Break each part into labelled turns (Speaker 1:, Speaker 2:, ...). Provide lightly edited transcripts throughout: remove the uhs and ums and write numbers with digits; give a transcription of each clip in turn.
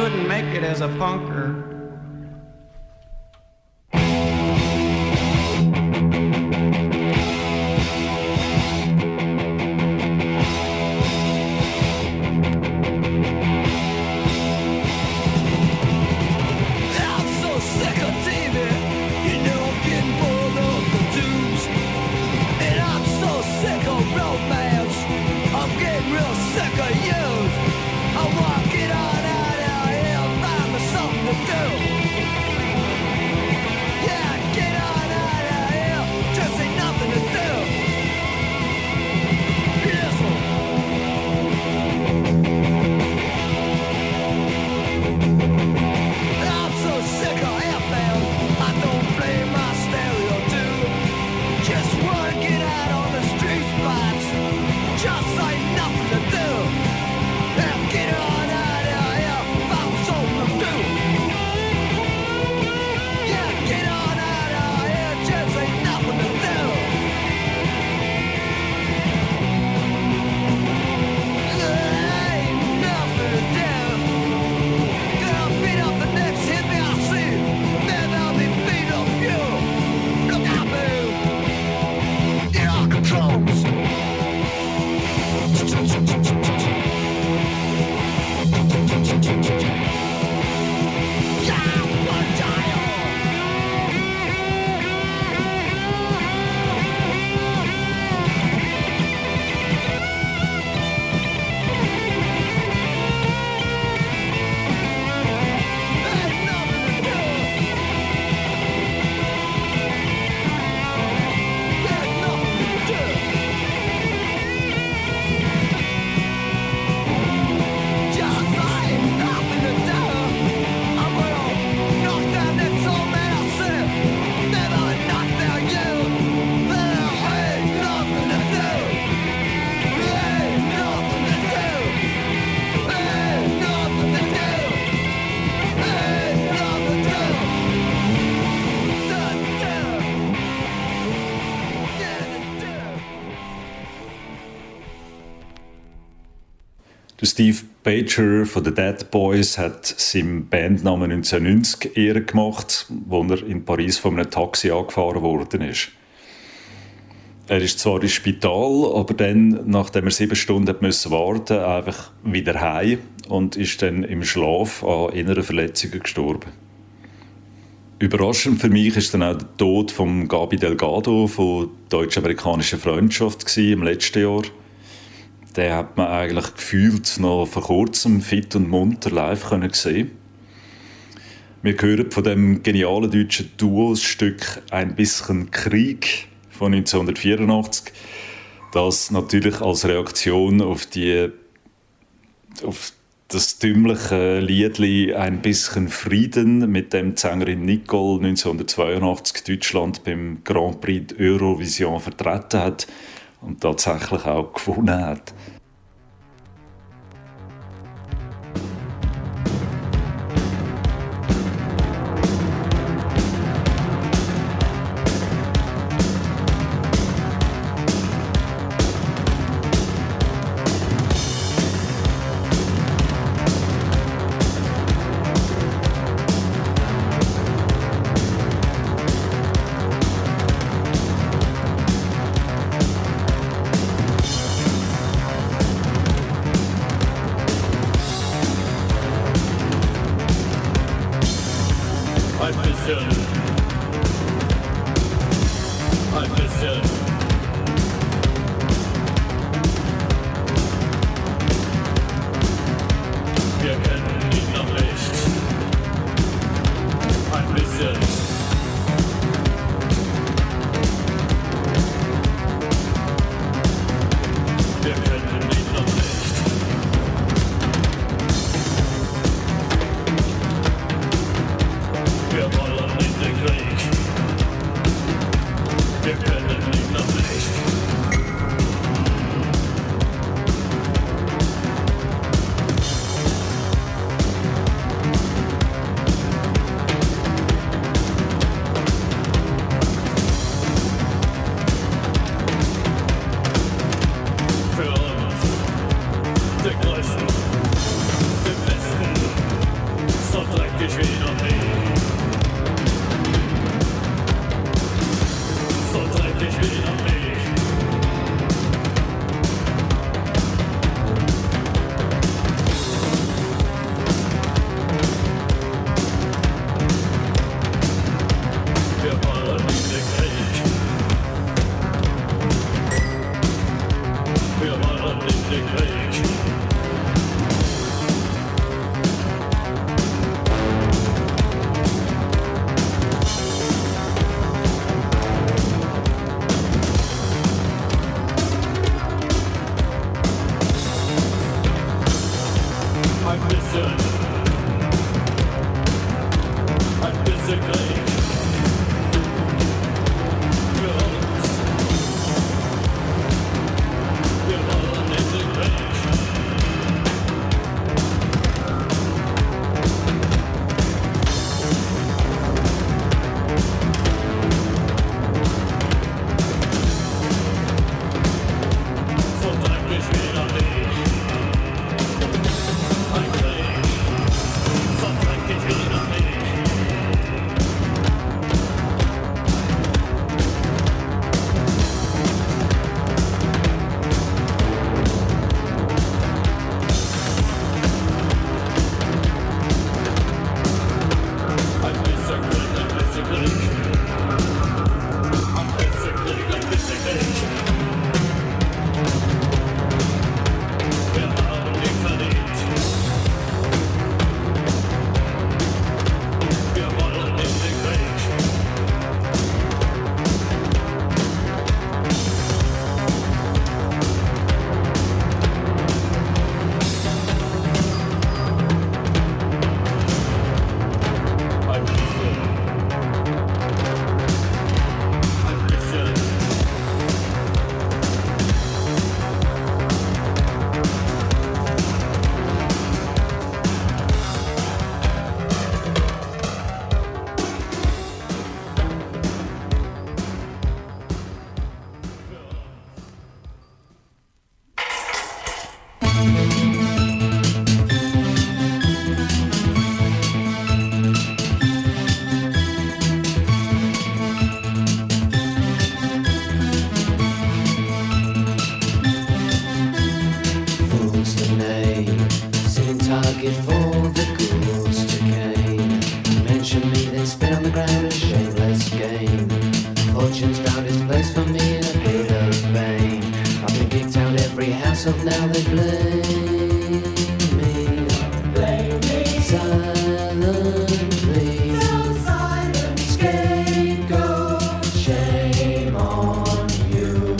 Speaker 1: couldn't make it as a punker.
Speaker 2: Steve Baker von den Dead Boys hat seinem Bandnamen 1990 Ehre gemacht, als er in Paris von einem Taxi angefahren worden ist. Er ist zwar ins Spital, aber dann, nachdem er 7 Stunden warten musste, einfach wieder heim und ist dann im Schlaf an inneren Verletzungen gestorben. Überraschend für mich ist dann auch der Tod von Gabi Delgado von deutsch-amerikanischer Freundschaft im letzten Jahr. Den hat man eigentlich gefühlt noch vor kurzem fit und munter live sehen. Wir hören von dem genialen deutschen Duo das Stück «Ein bisschen Krieg» von 1984, das natürlich als Reaktion auf das dümmliche Liedli «Ein bisschen Frieden», mit dem die Sängerin Nicole 1982 Deutschland beim Grand Prix Eurovision vertreten hat und tatsächlich auch gewonnen hat.
Speaker 3: Wir wollen in Wir wollen nicht den Krieg. Ein bisschen Krieg. Für uns. Wir wollen nicht den Krieg. So dreckig wie noch nie. Ein Krieg. So dreckig wie noch nie. Ein bisschen Krieg, ein bisschen Krieg. Ein bisschen Krieg, ein bisschen Krieg. Wir haben ihn verdient. Wir wollen nicht den Krieg. Ein bisschen. Ein bisschen.
Speaker 4: Fool's the name, sitting target for the ghouls to cane. Mention me, then spit on the ground, a shameless game. Fortune's found its place for me in a pit of pain. I've been kicked out every household, now they blame me. Blame me. Silently. So silent. Scapegoat. Shame on you.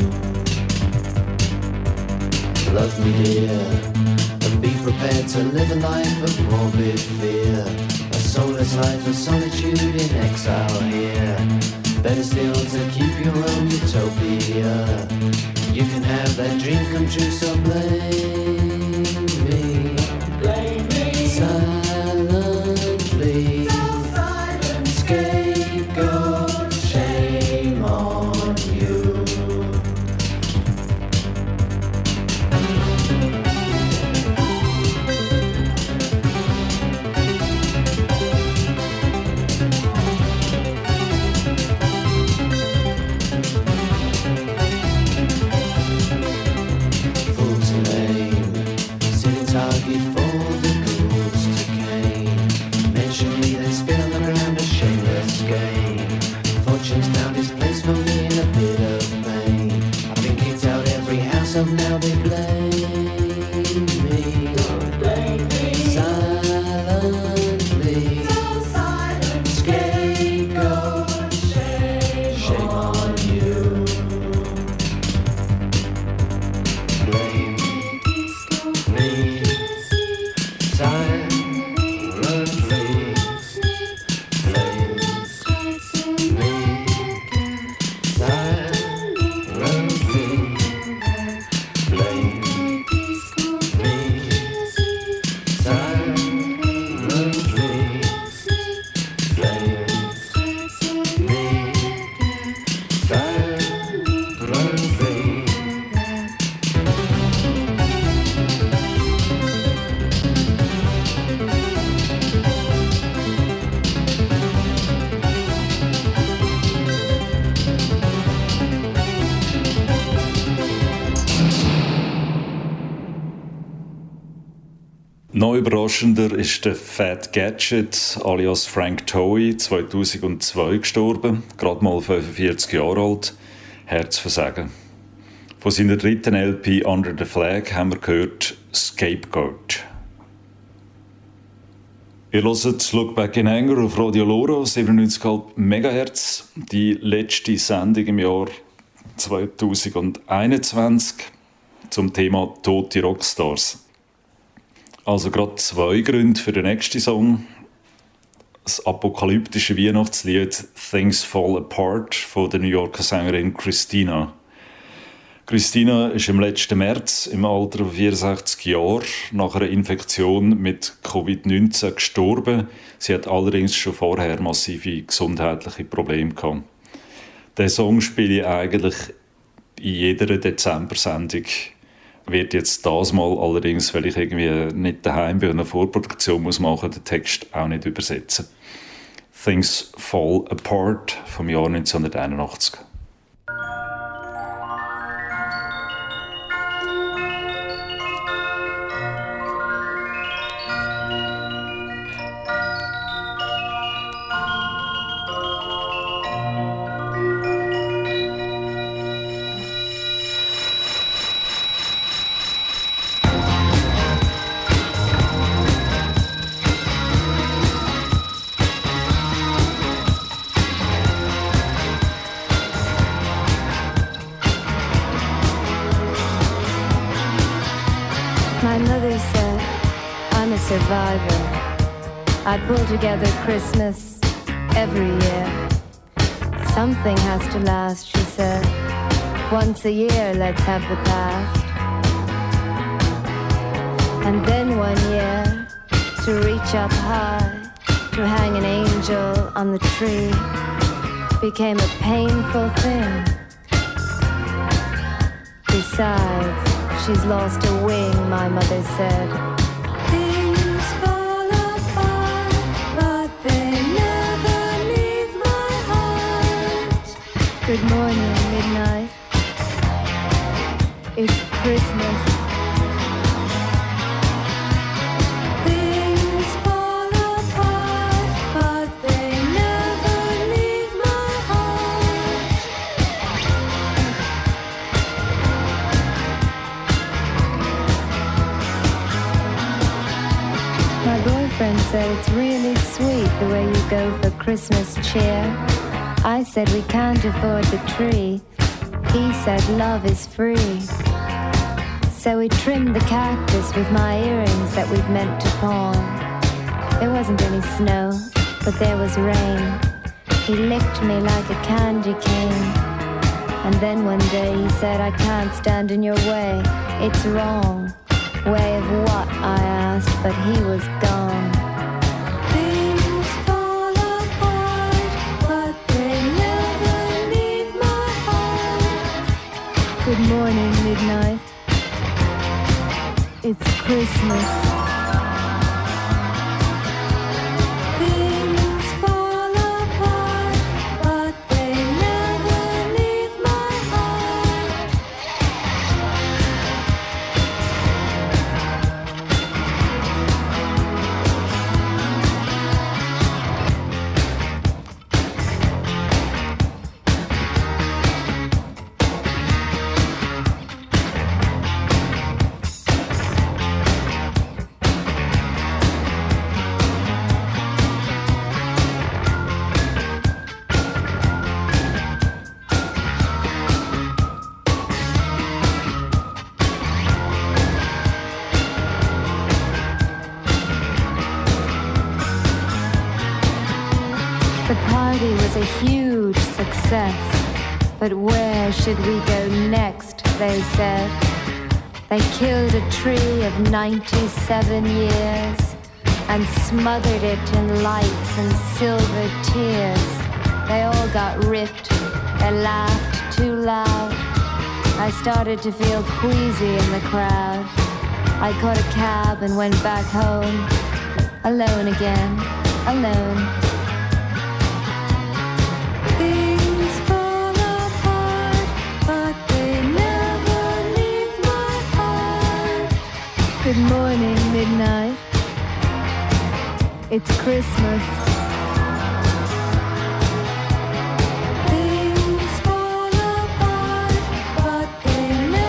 Speaker 4: Love me dear, and be prepared to live a life of morbid fear. A soulless life of solitude in exile here. Better still to keep your own utopia. You can have that dream come true, so blame me. Blame me. Silently. So silent. Scapegoat. Shame on you. Fool's name, sitting target for the ghouls to cane. Mention me, then spit on the ground, a shameless game. Fortune's found its place for me in a bit of pain. I've been kicked out every house, I've now they blame me. Blame me. Silently. So silent. Scapegoat. Shame on you. Blame me. Silently. Blame me. Silently. Blame me.
Speaker 2: Noch überraschender ist der Fat Gadget alias Frank Toy 2002 gestorben, gerade mal 45 Jahre alt, Herzversagen. Von seiner dritten LP «Under the Flag» haben wir gehört «Scapegoat». Ihr hört «Look Back in Anger» auf Radio Loro, 97,5 MHz. Die letzte Sendung im Jahr 2021 zum Thema «Tote Rockstars». Also gerade 2 Gründe für den nächsten Song. Das apokalyptische Weihnachtslied «Things Fall Apart» von der New Yorker Sängerin Christina. Christina ist im letzten März im Alter von 64 Jahren nach einer Infektion mit Covid-19 gestorben. Sie hat allerdings schon vorher massive gesundheitliche Probleme gehabt. Den Song spiele ich eigentlich in jeder Dezember-Sendung. Wird jetzt das Mal allerdings, weil ich irgendwie nicht daheim bin und eine Vorproduktion machen muss, den Text auch nicht übersetzen. «Things Fall Apart» vom Jahr 1981.
Speaker 5: My mother said, I'm a survivor. I pull together Christmas every year. Something has to last, she said. Once a year, let's have the past. And then one year, to reach up high, to hang an angel on the tree, became a painful thing. Besides, she's lost a wing, my mother said. Things fall apart, but they never leave my heart. Good morning, midnight. It's Christmas. Things fall apart, but they never leave my heart. My boyfriend said it's really sweet the way you go for Christmas cheer. I said we can't afford the tree. He said love is free. So we trimmed the cactus with my earrings that we'd meant to pawn. There wasn't any snow, but there was rain. He licked me like a candy cane. And then one day he said, I can't stand in your way, it's wrong. Way of what, I asked, but he was gone. Things fall apart, but they never leave my heart. Good morning, midnight. It's Christmas. Things fall apart, but they never leave my heart. The party was a huge success, but where should we go next, they said. They killed a tree of 97 years and smothered it in lights and silver tears. They all got ripped, they laughed too loud. I started to feel queasy in the crowd. I caught a cab and went back home, alone again, alone. Things fall apart, but they never leave my heart. Good morning, midnight. It's Christmas. Things fall apart, but they never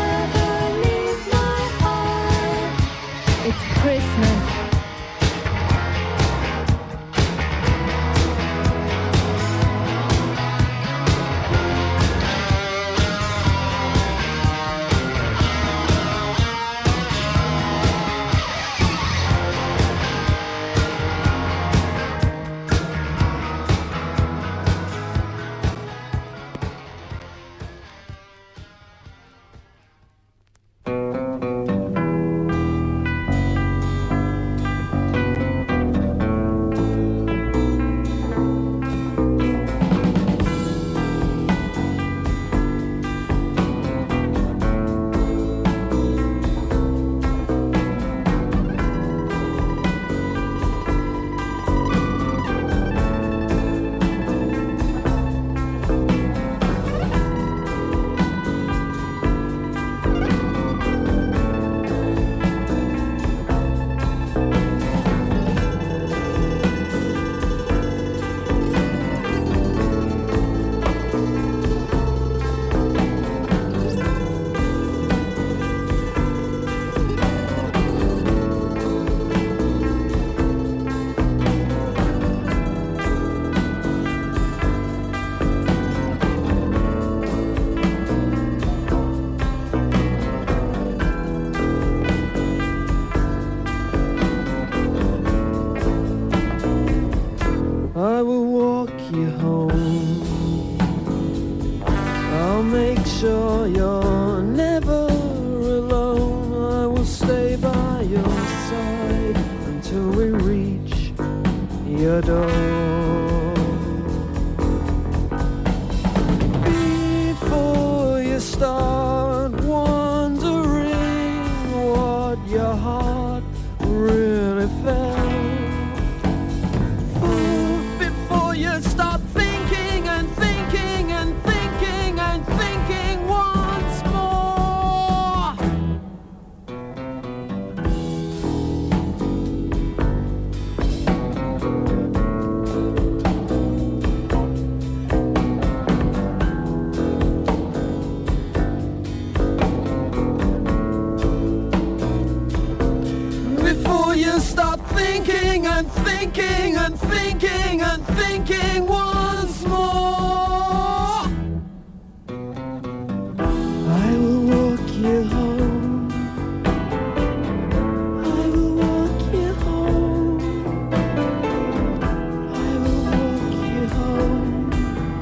Speaker 1: your door. Before you start wondering what your heart really felt, before you start thinking and thinking and thinking and thinking once more. Before you start thinking and thinking and thinking and thinking once more, I will walk you home. I will walk you home. I will walk you home.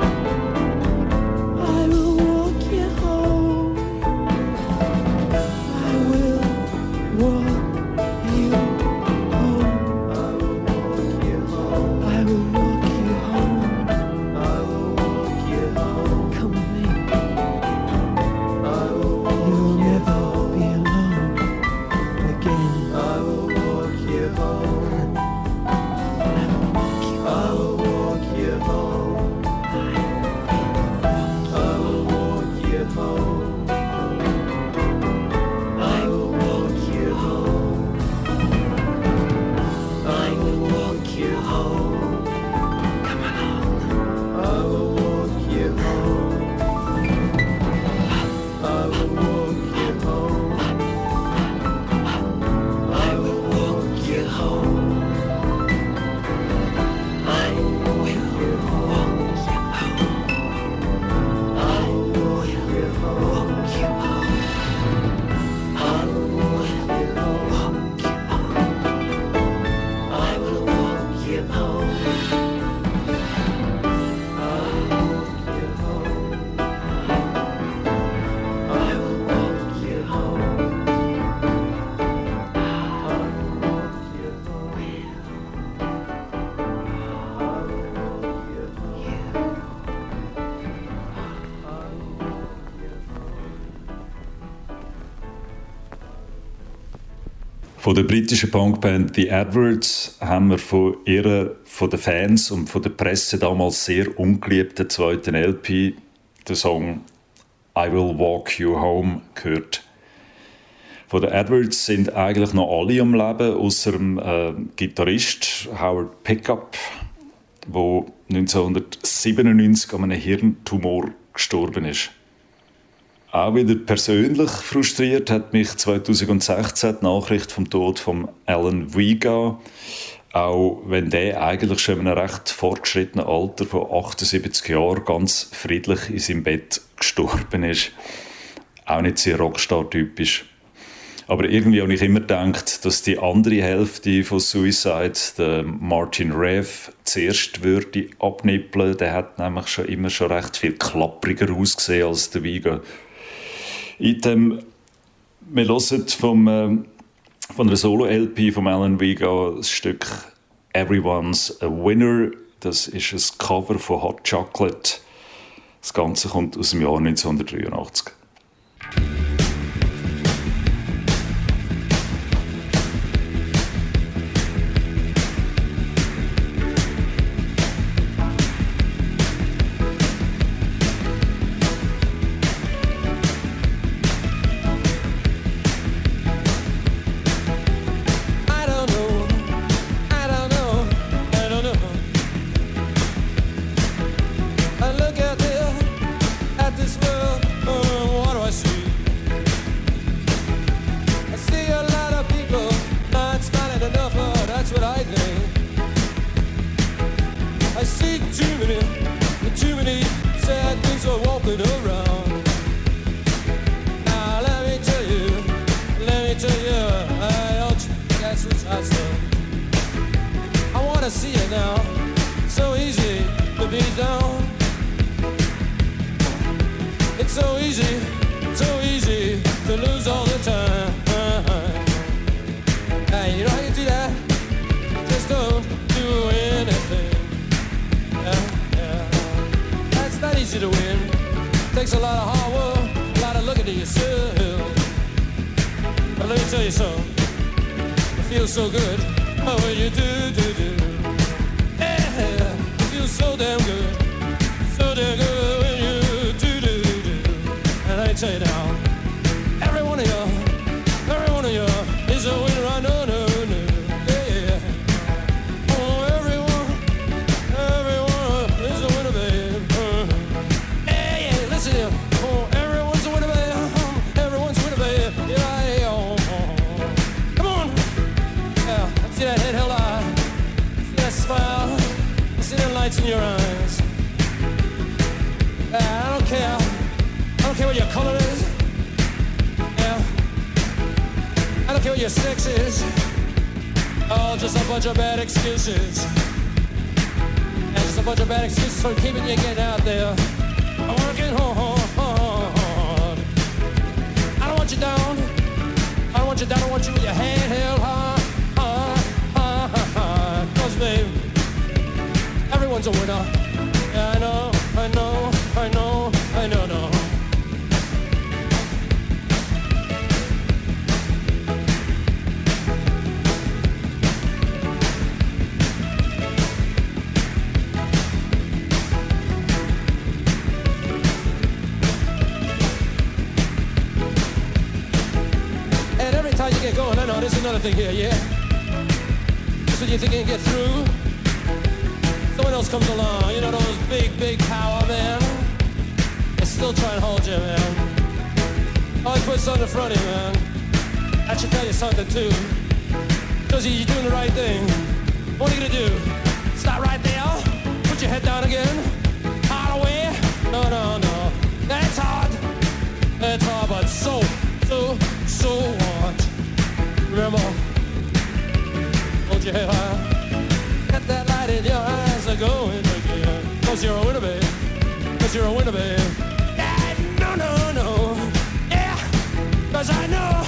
Speaker 1: I will walk you home. I will walk you home. I will walk you home. I will walk you home. I will walk you home. Come with me. I will walk You'll never be alone again. I will walk you home. I will walk you home. I will walk you home. I will walk you home. I will walk you home. I will walk you home. Come along. I will walk you home. I will walk you home. I will walk you home. I will walk you home. I will walk you home. I will walk you home. I will walk you home. I will walk you home.
Speaker 2: Von der britischen Punkband The Edwards haben wir von ihrer, von den Fans und von der Presse damals sehr ungeliebten zweiten LP den Song «I Will Walk You Home» gehört. Von den Edwards sind eigentlich noch alle am Leben, ausser dem Gitarrist Howard Pickup, der 1997 an einem Hirntumor gestorben ist. Auch wieder persönlich frustriert hat mich 2016 die Nachricht vom Tod von Alan Vega, auch wenn der eigentlich schon in einem recht fortgeschrittenen Alter von 78 Jahren ganz friedlich in seinem Bett gestorben ist. Auch nicht sehr Rockstar-typisch. Aber irgendwie habe ich immer gedacht, dass die andere Hälfte von Suicide, der Martin Rev, zuerst würde abnippeln. Der hat nämlich immer schon recht viel klappriger ausgesehen als der Vega. Wir hören von einer Solo-LP von Alan Vega das Stück «Everyone's a Winner». Das ist ein Cover von Hot Chocolate. Das Ganze kommt aus dem Jahr 1983.
Speaker 6: You know how you do that? Just don't do anything. But let me tell you something. It feels so good. Oh, when you do. Yeah, it feels so damn good. So damn good when you do. And let me tell you now, every one of you is a winner. I know, no. Yeah. Oh, everyone is a winner, babe. Yeah, listen here. Oh, everyone's a winner, babe. Everyone's a winner, babe. Yeah. Come on. Yeah, I see that head held high. See that smile. I see the lights in your eyes. Yeah, I don't care what your color is. Yeah. I don't care what your sex is. Oh, just a bunch of bad excuses. And just a bunch of bad excuses for keeping you getting out there. I'm working hard. I don't want you down. I want you with your head held high. Cause babe, everyone's a winner. Yeah, I know. And every time you get going, I know there's another thing here, yeah? So you think you can get through? Someone else comes along, you know those big power men? They still try and hold you, man. Always put something in front of you, man. That should tell you something too. Shows you you're doing the right thing. What are you gonna do? Stop right there? Put your head down again? Hard away? No. That's hard, but so what? Remember, hold your head high. Get that light in your eyes are going again. Cause you're a winner, babe. Yeah, no. Yeah, cause I know.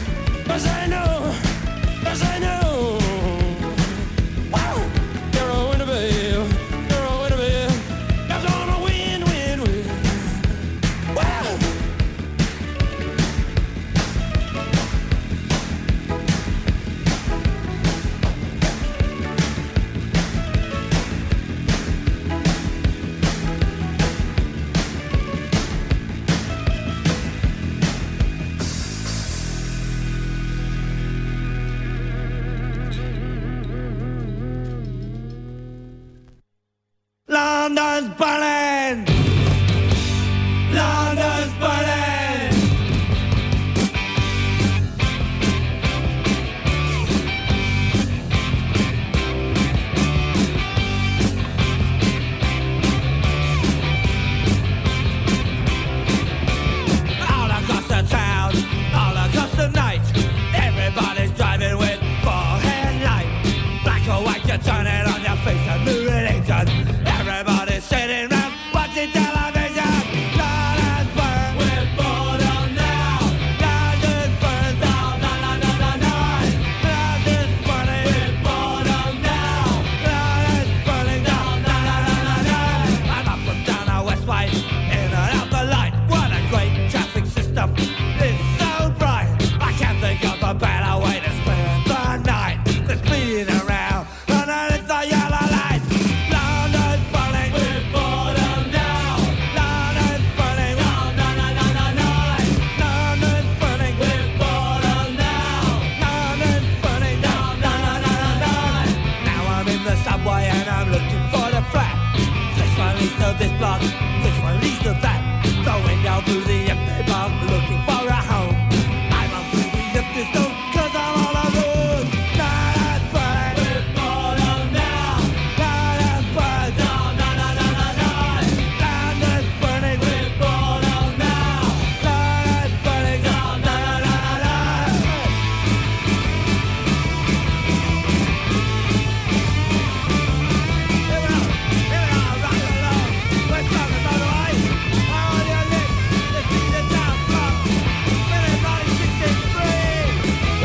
Speaker 6: Wow, you're a winner, babe. You're gonna win. Wow.
Speaker 1: London's burning! London's burning! All across the town, all across the night, everybody's driving with forehead light. Black or white, you turn it on your face and new religion. Everybody's sitting round watching television. London's burn, we're bored on now. London's burn down, na. London's burning, we're bored on now. London's burning down, na. I'm up and down our West White, in and out the light. What a great traffic system! It's so bright. I can't think of a better way to spend the night than speeding around underneath the yellow light. London's burning, we're bored on now. London's burning, na. London's burning, we're bored on now. London's burning down, na. Now I'm in the subway and I'm looking for the flat. This one leads to this block, this one leads to that. Going down through the empty block, looking for a home. I run through the empty store.